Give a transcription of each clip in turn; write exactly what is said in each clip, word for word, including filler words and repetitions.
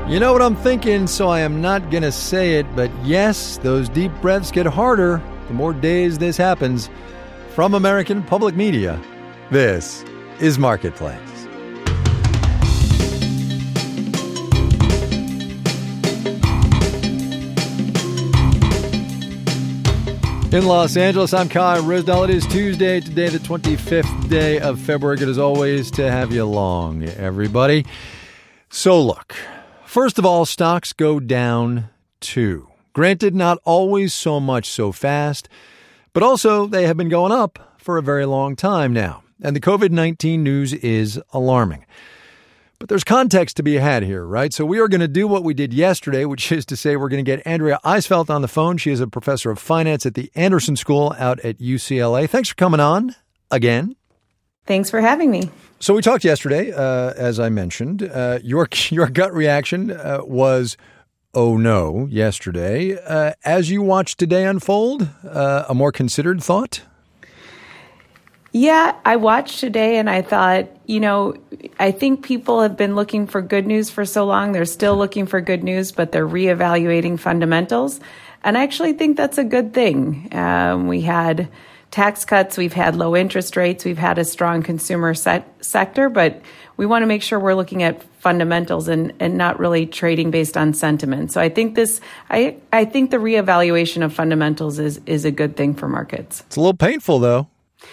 You know what I'm thinking, so I am not going to say it, but yes, those deep breaths get harder the more days this happens. From American Public Media, this is Marketplace. In Los Angeles, I'm Kai Ryssdal. It is Tuesday, today the twenty-fifth day of February. Good as always to have you along, everybody. So look, first of all, stocks go down too. Granted, not always so much so fast, but also they have been going up for a very long time now. And the covid nineteen news is alarming. But there's context to be had here, right? So we are going to do what we did yesterday, which is to say we're going to get Andrea Eisfeld on the phone. She is a professor of finance at the Anderson School out at U C L A. Thanks for coming on again. Thanks for having me. So we talked yesterday, uh, as I mentioned. Uh, your your gut reaction uh, was, oh no, yesterday. Uh, as you watched today unfold, uh, a more considered thought? Yeah, I watched today and I thought, you know, I think people have been looking for good news for so long. They're still looking for good news, but they're reevaluating fundamentals. And I actually think that's a good thing. Um, we had tax cuts, we've had low interest rates, we've had a strong consumer set sector, but we want to make sure we're looking at fundamentals and, and not really trading based on sentiment. So I think this, I, I think the reevaluation of fundamentals is, is a good thing for markets. It's a little painful though.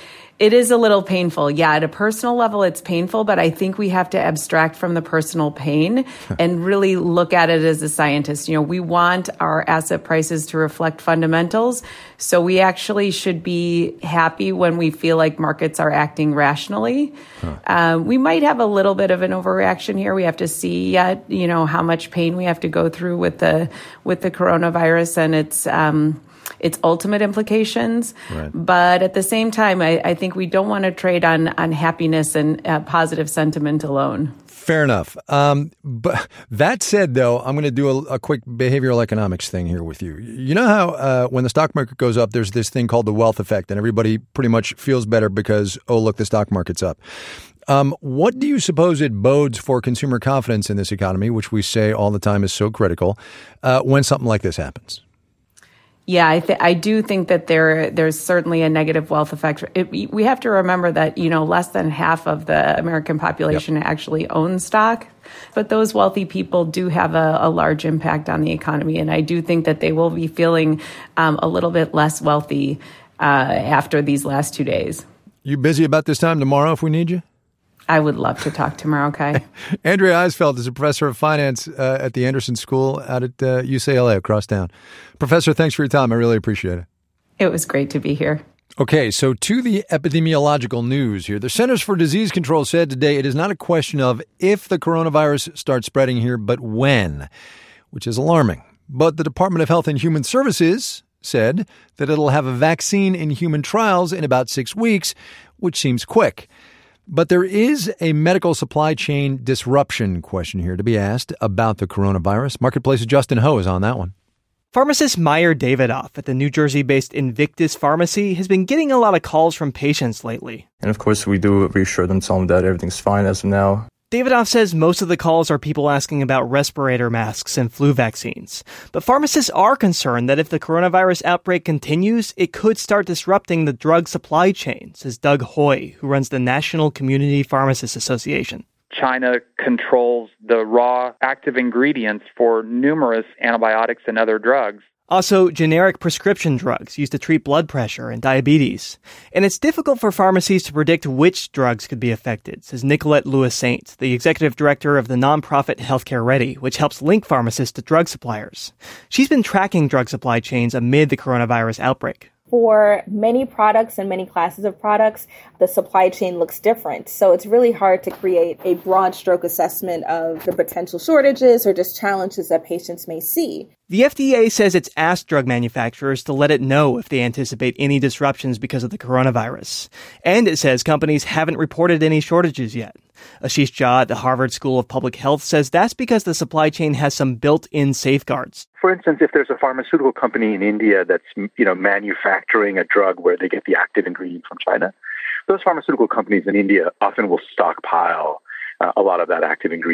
It is a little painful. Yeah, at a personal level, it's painful, but I think we have to abstract from the personal pain and really look at it as a scientist. You know, we want our asset prices to reflect fundamentals. So we actually should be happy when we feel like markets are acting rationally. Huh. Um, we might have a little bit of an overreaction here. We have to see yet, you know, how much pain we have to go through with the with the coronavirus and its um its ultimate implications. Right. But at the same time, I, I think we don't want to trade on, on happiness and uh, positive sentiment alone. Fair enough. Um, but that said, though, I'm going to do a, a quick behavioral economics thing here with you. You know how uh, when the stock market goes up, there's this thing called the wealth effect, and everybody pretty much feels better because, oh, look, the stock market's up. Um, what do you suppose it bodes for consumer confidence in this economy, which we say all the time is so critical, uh, when something like this happens? Yeah, I, th- I do think that there there's certainly a negative wealth effect. It, we have to remember that, you know, less than half of the American population yep. actually owns stock. But those wealthy people do have a, a large impact on the economy. And I do think that they will be feeling um, a little bit less wealthy uh, after these last two days. You busy about this time tomorrow if we need you? I would love to talk tomorrow, Kai. Andrea Eisfeld is a professor of finance uh, at the Anderson School out at uh, U C L A across town. Professor, thanks for your time. I really appreciate it. It was great to be here. Okay, so to the epidemiological news here. The Centers for Disease Control said today it is not a question of if the coronavirus starts spreading here, but when, which is alarming. But the Department of Health and Human Services said that it'll have a vaccine in human trials in about six weeks, which seems quick. But there is a medical supply chain disruption question here to be asked about the coronavirus. Marketplace's Justin Ho is on that one. Pharmacist Meyer Davidoff at the New Jersey-based Invictus Pharmacy has been getting a lot of calls from patients lately. And of course, we do reassure them, tell them that everything's fine as of now. Davidoff says most of the calls are people asking about respirator masks and flu vaccines. But pharmacists are concerned that if the coronavirus outbreak continues, it could start disrupting the drug supply chain, says Doug Hoy, who runs the National Community Pharmacists Association. China controls the raw active ingredients for numerous antibiotics and other drugs. Also, generic prescription drugs used to treat blood pressure and diabetes. And it's difficult for pharmacies to predict which drugs could be affected, says Nicolette Lewis-Saint, the executive director of the nonprofit Healthcare Ready, which helps link pharmacists to drug suppliers. She's been tracking drug supply chains amid the coronavirus outbreak. For many products and many classes of products, the supply chain looks different. So it's really hard to create a broad stroke assessment of the potential shortages or just challenges that patients may see. The F D A says it's asked drug manufacturers to let it know if they anticipate any disruptions because of the coronavirus. And it says companies haven't reported any shortages yet. Ashish Jha at the Harvard School of Public Health says that's because the supply chain has some built-in safeguards. For instance, if there's a pharmaceutical company in India that's, you know, manufacturing a drug where they get the active ingredient from China, those pharmaceutical companies in India often will stockpile uh, a lot of that active ingredient.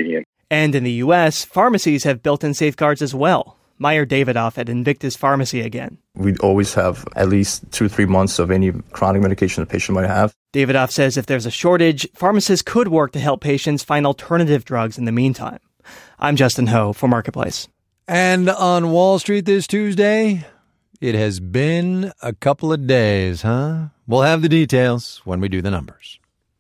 And in the U S, pharmacies have built-in safeguards as well. Meyer Davidoff at Invictus Pharmacy again. We always have at least two, three months of any chronic medication the patient might have. Davidoff says if there's a shortage, pharmacists could work to help patients find alternative drugs in the meantime. I'm Justin Ho for Marketplace. And on Wall Street this Tuesday, it has been a couple of days, huh? We'll have the details when we do the numbers.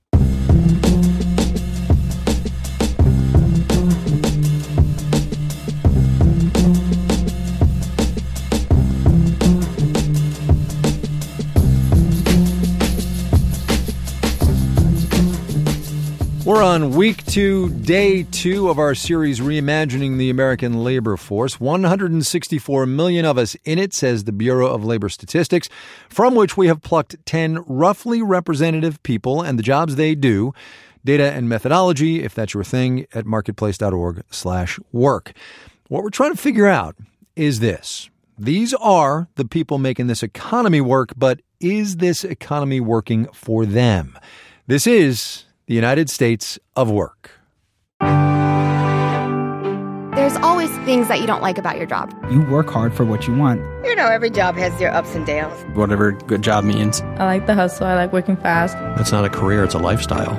We're on week two, day two of our series, Reimagining the American Labor Force. one hundred sixty-four million of us in it, says the Bureau of Labor Statistics, from which we have plucked ten roughly representative people and the jobs they do. Data and methodology, if that's your thing, at marketplace.org slash work. What we're trying to figure out is this. These are the people making this economy work, but is this economy working for them? This is the United States of Work. There's always things that you don't like about your job. You work hard for what you want. You know, every job has their ups and downs. Whatever good job means. I like the hustle. I like working fast. It's not a career, it's a lifestyle.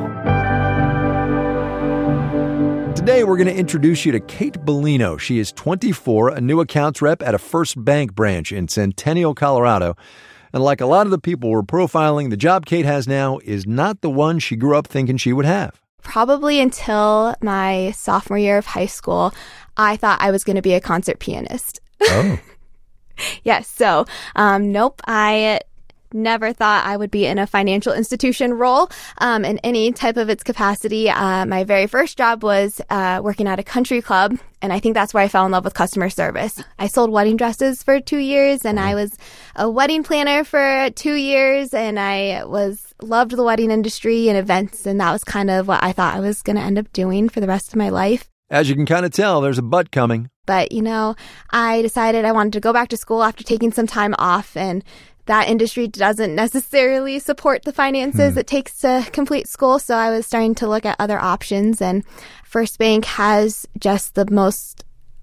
Today, we're going to introduce you to Kate Bellino. She is twenty-four, a new accounts rep at a First Bank branch in Centennial, Colorado. And like a lot of the people we're profiling, the job Kate has now is not the one she grew up thinking she would have. Probably until my sophomore year of high school, I thought I was going to be a concert pianist. Oh. Yes. So, um, nope. I never thought I would be in a financial institution role um, in any type of its capacity. Uh, my very first job was uh, working at a country club, and I think that's where I fell in love with customer service. I sold wedding dresses for two years, and I was a wedding planner for two years, and I was loved the wedding industry and events, and that was kind of what I thought I was going to end up doing for the rest of my life. As you can kind of tell, there's a but coming. But, you know, I decided I wanted to go back to school after taking some time off, and that industry doesn't necessarily support the finances hmm. it takes to complete school. So I was starting to look at other options, and First Bank has just the most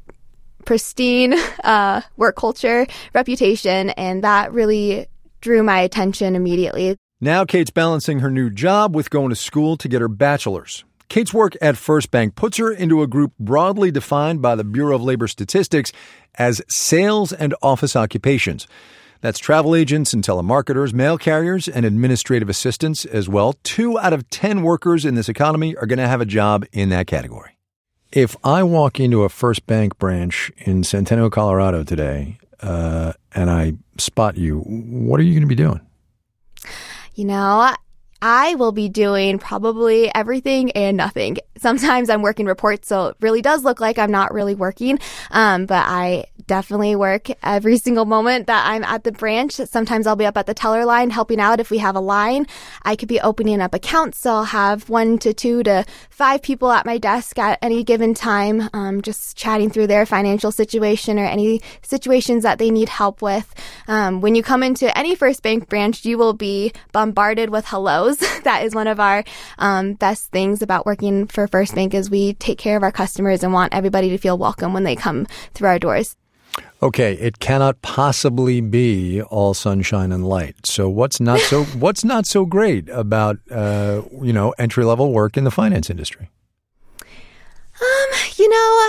pristine uh, work culture reputation, and that really drew my attention immediately. Now Kate's balancing her new job with going to school to get her bachelor's. Kate's work at First Bank puts her into a group broadly defined by the Bureau of Labor Statistics as sales and office occupations. That's travel agents and telemarketers, mail carriers, and administrative assistants as well. Two out of ten workers in this economy are going to have a job in that category. If I walk into a First Bank branch in Centennial, Colorado today, uh, and I spot you, what are you going to be doing? You know, I will be doing probably everything and nothing. Sometimes I'm working reports, so it really does look like I'm not really working. Um, but I definitely work every single moment that I'm at the branch. Sometimes I'll be up at the teller line helping out if we have a line. I could be opening up accounts, so I'll have one to two to five people at my desk at any given time, um, just chatting through their financial situation or any situations that they need help with. Um, when you come into any First Bank branch, you will be bombarded with hellos. That is one of our um, best things about working for First Bank is we take care of our customers and want everybody to feel welcome when they come through our doors. Okay, it cannot possibly be all sunshine and light. So what's not so what's not so great about uh, you know entry level work in the finance industry? Um, you know,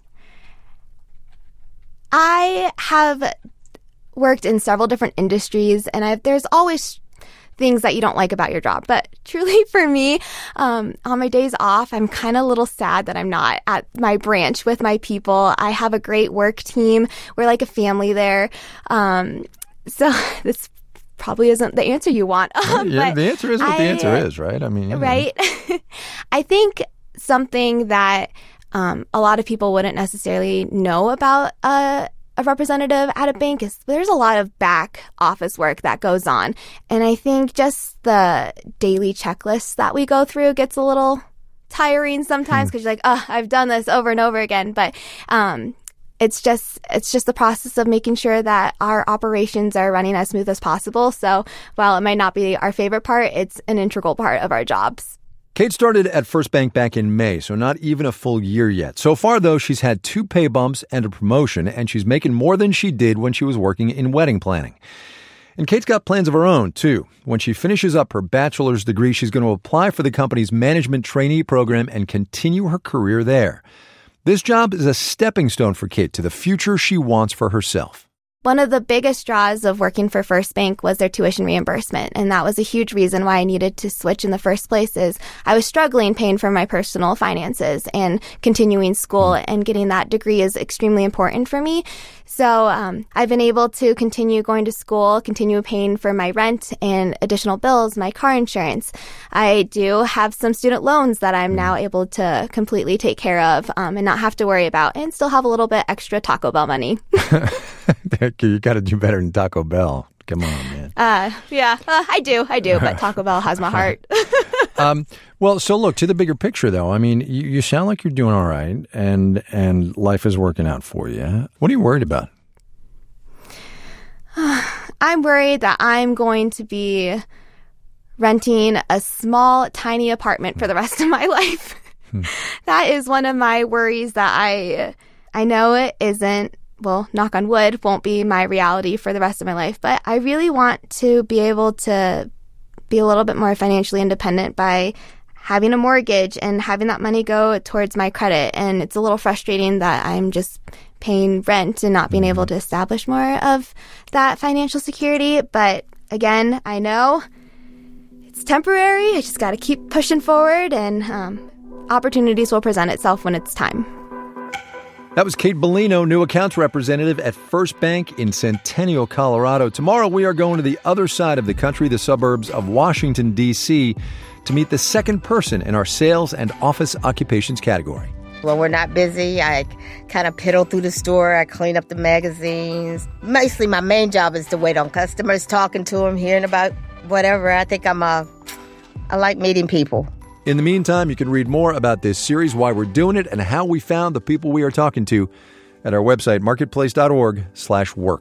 I have worked in several different industries, and I've, there's always things that you don't like about your job. But truly for me, um, on my days off, I'm kind of a little sad that I'm not at my branch with my people. I have a great work team. We're like a family there. Um, so this probably isn't the answer you want. Um, yeah, the answer is what I, the answer is, right? I mean, you know. Right. I think something that um, a lot of people wouldn't necessarily know about uh a representative at a bank is there's a lot of back office work that goes on. And I think just the daily checklists that we go through gets a little tiring sometimes because hmm. you're like, oh, I've done this over and over again. But um, it's just it's just the process of making sure that our operations are running as smooth as possible. So while it might not be our favorite part, it's an integral part of our jobs. Kate started at First Bank back in May, so not even a full year yet. So far, though, she's had two pay bumps and a promotion, and she's making more than she did when she was working in wedding planning. And Kate's got plans of her own, too. When she finishes up her bachelor's degree, she's going to apply for the company's management trainee program and continue her career there. This job is a stepping stone for Kate to the future she wants for herself. One of the biggest draws of working for First Bank was their tuition reimbursement, and that was a huge reason why I needed to switch in the first place. Is I was struggling paying for my personal finances, and continuing school and getting that degree is extremely important for me. So um, I've been able to continue going to school, continue paying for my rent and additional bills, my car insurance. I do have some student loans that I'm now able to completely take care of um, and not have to worry about, and still have a little bit extra Taco Bell money. You got to do better than Taco Bell. Come on, man. Uh, yeah, uh, I do. I do. But Taco Bell has my heart. um, well, so look, to the bigger picture, though. I mean, you, you sound like you're doing all right, and and life is working out for you. What are you worried about? I'm worried that I'm going to be renting a small, tiny apartment for the rest of my life. Hmm. That is one of my worries that I I know it isn't. Well, knock on wood, won't be my reality for the rest of my life. But I really want to be able to be a little bit more financially independent by having a mortgage and having that money go towards my credit. And it's a little frustrating that I'm just paying rent and not being able to establish more of that financial security. But again, I know it's temporary. I just got to keep pushing forward, and um, opportunities will present itself when it's time. That was Kate Bellino, new accounts representative at First Bank in Centennial, Colorado. Tomorrow, we are going to the other side of the country, the suburbs of Washington, D C, to meet the second person in our sales and office occupations category. When we're not busy, I kind of piddle through the store. I clean up the magazines. Mostly my main job is to wait on customers, talking to them, hearing about whatever. I think I'm a, I like meeting people. In the meantime, you can read more about this series, why we're doing it, and how we found the people we are talking to at our website, marketplace.org slash work.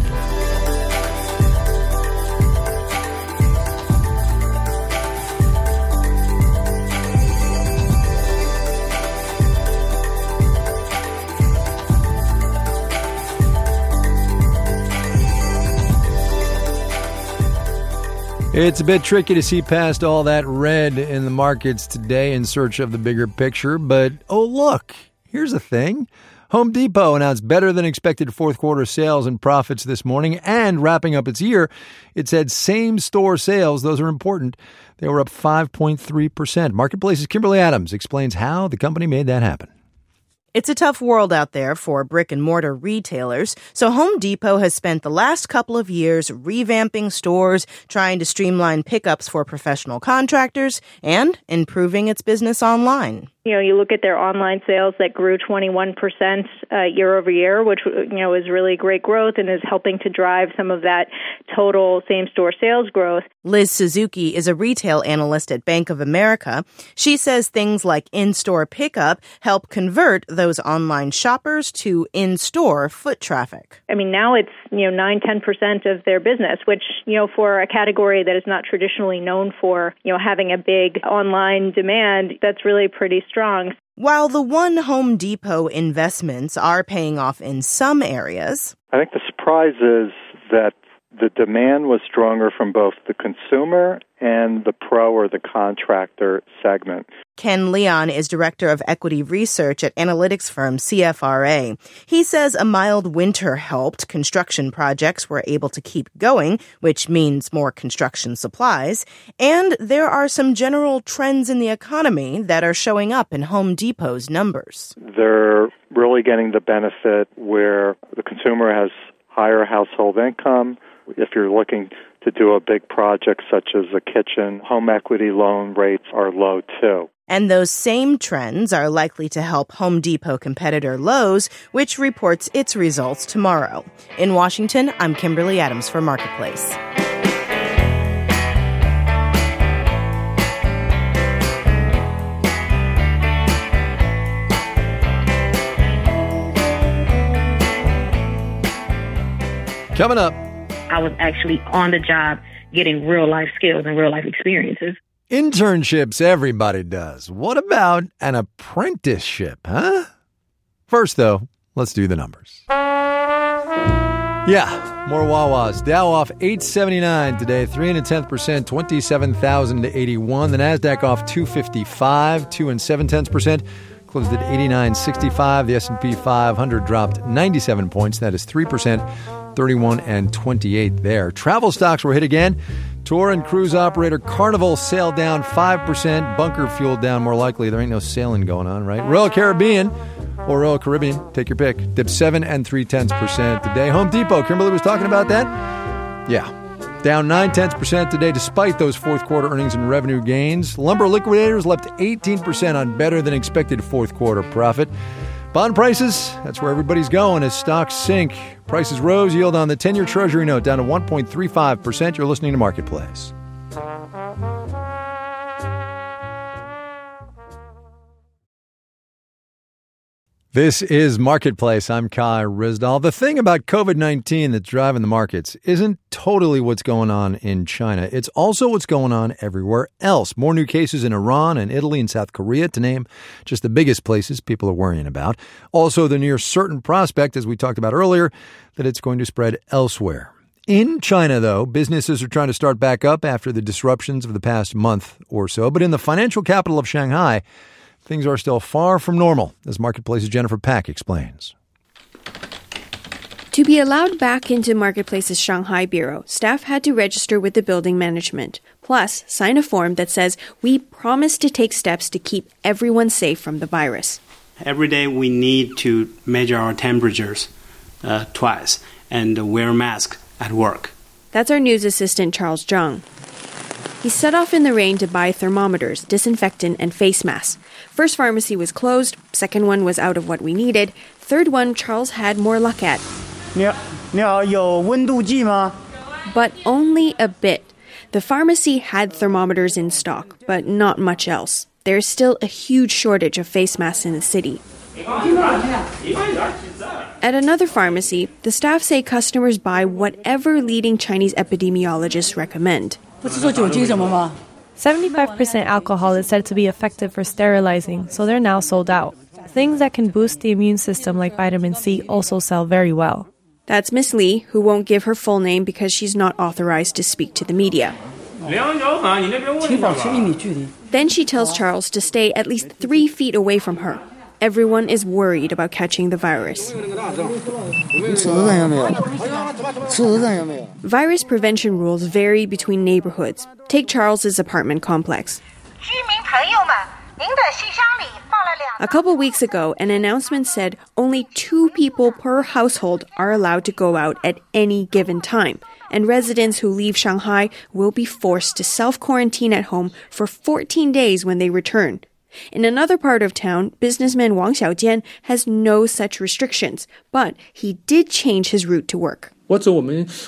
It's a bit tricky to see past all that red in the markets today in search of the bigger picture, but oh look, here's a thing. Home Depot announced better than expected fourth quarter sales and profits this morning, and wrapping up its year, it said same store sales, those are important, they were up five point three percent. Marketplace's Kimberly Adams explains how the company made that happen. It's a tough world out there for brick-and-mortar retailers, so Home Depot has spent the last couple of years revamping stores, trying to streamline pickups for professional contractors, and improving its business online. You know, you look at their online sales that grew twenty-one percent uh, year over year, which, you know, is really great growth and is helping to drive some of that total same-store sales growth. Liz Suzuki is a retail analyst at Bank of America. She says things like in-store pickup help convert those online shoppers to in-store foot traffic. I mean, now it's, you know, nine, ten percent of their business, which, you know, for a category that is not traditionally known for, you know, having a big online demand, that's really pretty strong. Strong. While the One Home Depot investments are paying off in some areas, I think the surprise is that the demand was stronger from both the consumer and the pro or the contractor segment. Ken Leon is director of equity research at analytics firm C F R A. He says a mild winter helped. Construction projects were able to keep going, which means more construction supplies. And there are some general trends in the economy that are showing up in Home Depot's numbers. They're really getting the benefit where the consumer has higher household income. If you're looking to do a big project such as a kitchen, home equity loan rates are low too. And those same trends are likely to help Home Depot competitor Lowe's, which reports its results tomorrow. In Washington, I'm Kimberly Adams for Marketplace. Coming up, I was actually on the job getting real life skills and real life experiences. Internships everybody does. What about an apprenticeship, huh? First, though, let's do the numbers. Yeah, more Wawas. Dow off eight seventy-nine today, three and a tenth percent, twenty-seven thousand eighty-one. The Nasdaq off two fifty-five, two and seven tenths percent, closed at eighty-nine sixty-five. The S and P five hundred dropped ninety-seven points. That is three percent, thirty-one and twenty-eight there. Travel stocks were hit again. Tour and cruise operator Carnival sailed down five percent. Bunker fuel down more likely. There ain't no sailing going on, right? Royal Caribbean or Royal Caribbean, take your pick, dipped seven and three tenths percent today. Home Depot, Kimberly was talking about that? Yeah. Down nine tenths percent today despite those fourth quarter earnings and revenue gains. Lumber liquidators left eighteen percent on better than expected fourth quarter profit. Bond prices, that's where everybody's going as stocks sink. Prices rose, yield on the ten-year Treasury note down to one point three five percent. You're listening to Marketplace. This is Marketplace. I'm Kai Ryssdal. The thing about covid nineteen that's driving the markets isn't totally what's going on in China. It's also what's going on everywhere else. More new cases in Iran and Italy and South Korea, to name just the biggest places people are worrying about. Also, the near certain prospect, as we talked about earlier, that it's going to spread elsewhere. In China, though, businesses are trying to start back up after the disruptions of the past month or so. But in the financial capital of Shanghai, things are still far from normal, as Marketplace's Jennifer Pack explains. To be allowed back into Marketplace's Shanghai bureau, staff had to register with the building management, plus sign a form that says we promise to take steps to keep everyone safe from the virus. Every day we need to measure our temperatures uh, twice and wear a mask at work. That's our news assistant, Charles Zhang. He set off in the rain to buy thermometers, disinfectant, and face masks. First pharmacy was closed, second one was out of what we needed, third one Charles had more luck at. But only a bit. The pharmacy had thermometers in stock, but not much else. There's still a huge shortage of face masks in the city. At another pharmacy, the staff say customers buy whatever leading Chinese epidemiologists recommend. seventy-five percent alcohol is said to be effective for sterilizing, so they're now sold out. Things that can boost the immune system like vitamin C also sell very well. That's Miss Lee, who won't give her full name because she's not authorized to speak to the media. Then she tells Charles to stay at least three feet away from her. Everyone is worried about catching the virus. Virus prevention rules vary between neighborhoods. Take Charles's apartment complex. A couple weeks ago, an announcement said only two people per household are allowed to go out at any given time, and residents who leave Shanghai will be forced to self-quarantine at home for fourteen days when they return. In another part of town, businessman Wang Xiaojian has no such restrictions, but he did change his route to work. There is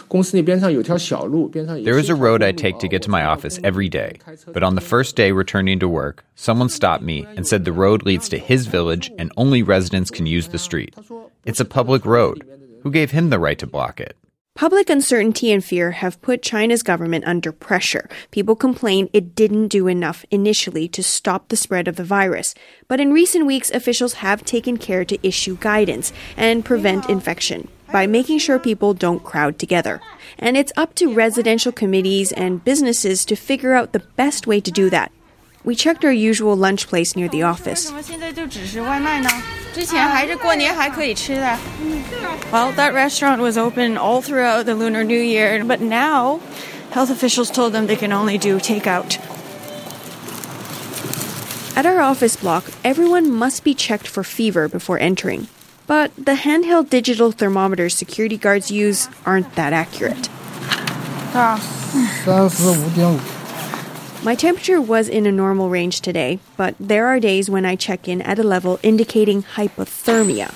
a road I take to get to my office every day, but on the first day returning to work, someone stopped me and said the road leads to his village and only residents can use the street. It's a public road. Who gave him the right to block it? Public uncertainty and fear have put China's government under pressure. People complain it didn't do enough initially to stop the spread of the virus. But in recent weeks, officials have taken care to issue guidance and prevent infection by making sure people don't crowd together. And it's up to residential committees and businesses to figure out the best way to do that. We checked our usual lunch place near the office. Well, that restaurant was open all throughout the Lunar New Year, but now health officials told them they can only do takeout. At our office block, everyone must be checked for fever before entering. But the handheld digital thermometers security guards use aren't that accurate. My temperature was in a normal range today, but there are days when I check in at a level indicating hypothermia.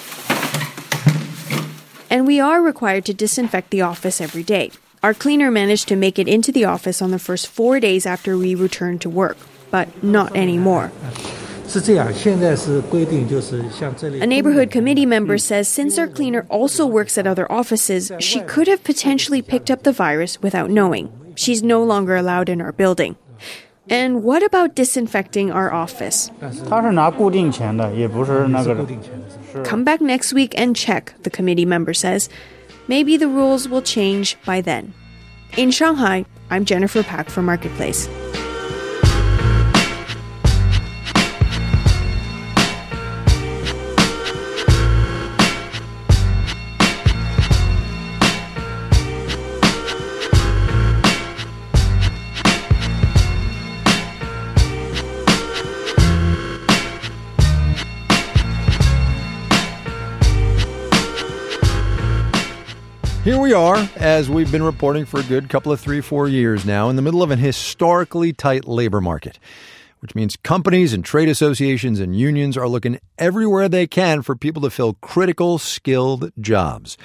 And we are required to disinfect the office every day. Our cleaner managed to make it into the office on the first four days after we returned to work, but not anymore. A neighborhood committee member says since our cleaner also works at other offices, she could have potentially picked up the virus without knowing. She's no longer allowed in our building. And what about disinfecting our office? Come back next week and check, the committee member says. Maybe the rules will change by then. In Shanghai, I'm Jennifer Pak for Marketplace. Here we are, as we've been reporting for a good couple of three, four years now, in the middle of an historically tight labor market, which means companies and trade associations and unions are looking everywhere they can for people to fill critical, skilled jobs.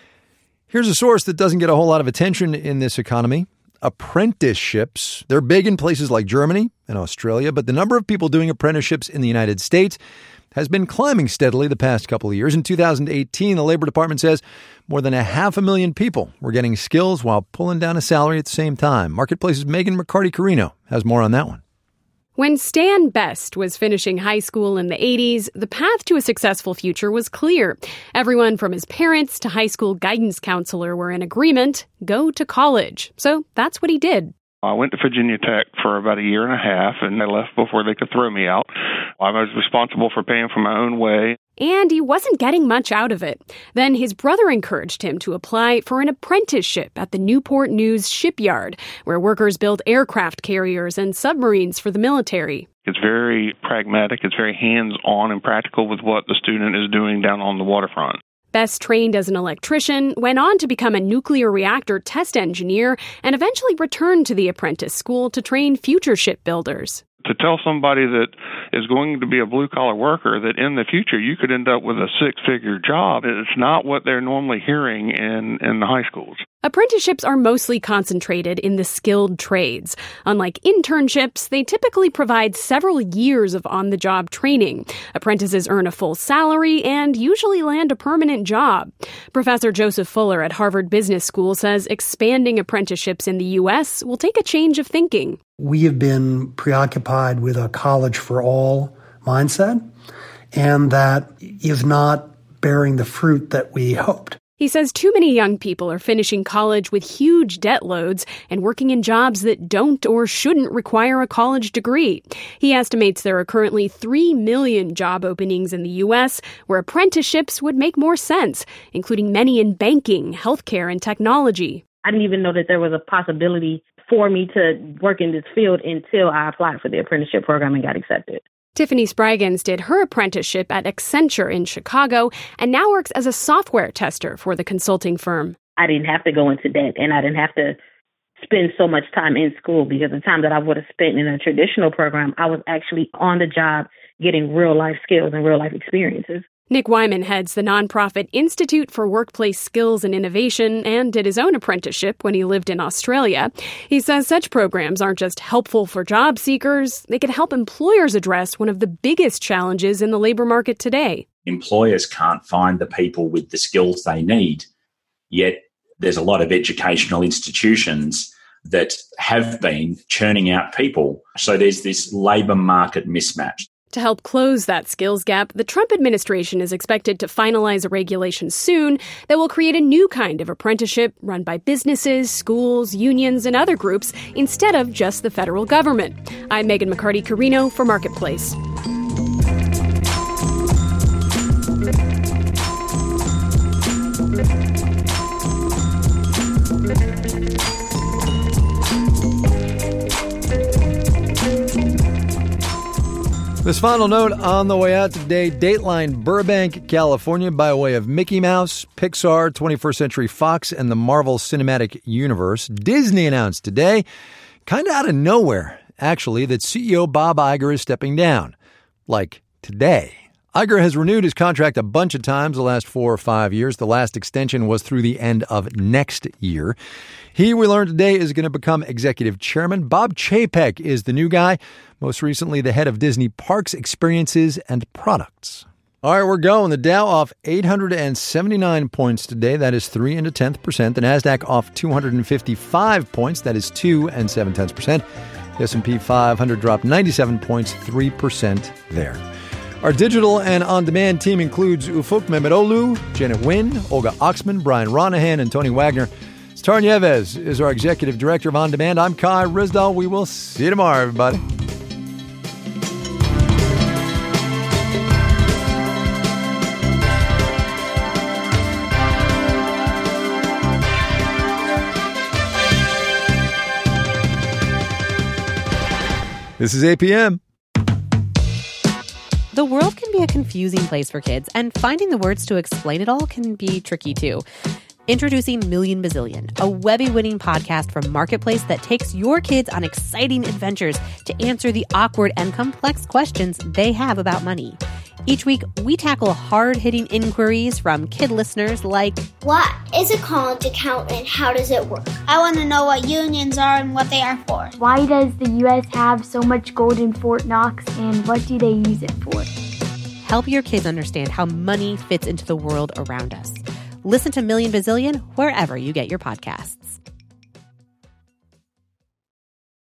Here's a source that doesn't get a whole lot of attention in this economy. Apprenticeships. They're big in places like Germany and Australia, but the number of people doing apprenticeships in the United States has been climbing steadily the past couple of years. In two thousand eighteen, the Labor Department says more than a half a million people were getting skills while pulling down a salary at the same time. Marketplace's Megan McCarty-Carino has more on that one. When Stan Best was finishing high school in the eighties, the path to a successful future was clear. Everyone from his parents to high school guidance counselor were in agreement, go to college. So that's what he did. I went to Virginia Tech for about a year and a half, and they left before they could throw me out. I was responsible for paying for my own way. And he wasn't getting much out of it. Then his brother encouraged him to apply for an apprenticeship at the Newport News shipyard, where workers build aircraft carriers and submarines for the military. It's very pragmatic. It's very hands-on and practical with what the student is doing down on the waterfront. Best trained as an electrician, went on to become a nuclear reactor test engineer, and eventually returned to the apprentice school to train future shipbuilders. To tell somebody that is going to be a blue-collar worker that in the future you could end up with a six-figure job, it's not what they're normally hearing in, in the high schools. Apprenticeships are mostly concentrated in the skilled trades. Unlike internships, they typically provide several years of on-the-job training. Apprentices earn a full salary and usually land a permanent job. Professor Joseph Fuller at Harvard Business School says expanding apprenticeships in the U S will take a change of thinking. We have been preoccupied with a college for all mindset, and that is not bearing the fruit that we hoped. He says too many young people are finishing college with huge debt loads and working in jobs that don't or shouldn't require a college degree. He estimates there are currently three million job openings in the U S where apprenticeships would make more sense, including many in banking, healthcare, and technology. I didn't even know that there was a possibility for me to work in this field until I applied for the apprenticeship program and got accepted. Tiffany Spraggins did her apprenticeship at Accenture in Chicago and now works as a software tester for the consulting firm. I didn't have to go into debt, and I didn't have to spend so much time in school, because the time that I would have spent in a traditional program, I was actually on the job getting real life skills and real life experiences. Nick Wyman heads the nonprofit Institute for Workplace Skills and Innovation and did his own apprenticeship when he lived in Australia. He says such programs aren't just helpful for job seekers, they can help employers address one of the biggest challenges in the labor market today. Employers can't find the people with the skills they need, yet there's a lot of educational institutions that have been churning out people. So there's this labor market mismatch. To help close that skills gap, the Trump administration is expected to finalize a regulation soon that will create a new kind of apprenticeship run by businesses, schools, unions, and other groups instead of just the federal government. I'm Megan McCarty-Carino for Marketplace. This final note on the way out today, Dateline Burbank, California, by way of Mickey Mouse, Pixar, twenty-first Century Fox, and the Marvel Cinematic Universe. Disney announced today, kind of out of nowhere, actually, that C E O Bob Iger is stepping down. Like today. Iger has renewed his contract a bunch of times the last four or five years. The last extension was through the end of next year. He, we learned today, is going to become executive chairman. Bob Chapek is the new guy, most recently the head of Disney Parks, Experiences, and Products. All right, we're going. The Dow off eight hundred seventy-nine points today. That is three and a tenth percent. The NASDAQ off two hundred fifty-five points. That is two and seven tenths percent. The S and P five hundred dropped ninety-seven points, three percent there. Our digital and on-demand team includes Ufuk Mehmetoglu, Janet Wynn, Olga Oxman, Brian Ronahan, and Tony Wagner. Star Nieves is our executive director of On Demand. I'm Kai Ryssdal. We will see you tomorrow, everybody. This is A P M. The world can be a confusing place for kids, and finding the words to explain it all can be tricky too. Introducing Million Bazillion, a Webby-winning podcast from Marketplace that takes your kids on exciting adventures to answer the awkward and complex questions they have about money. Each week, we tackle hard-hitting inquiries from kid listeners like, what is a college account and how does it work? I want to know what unions are and what they are for. Why does the U S have so much gold in Fort Knox and what do they use it for? Help your kids understand how money fits into the world around us. Listen to Million Bazillion wherever you get your podcasts.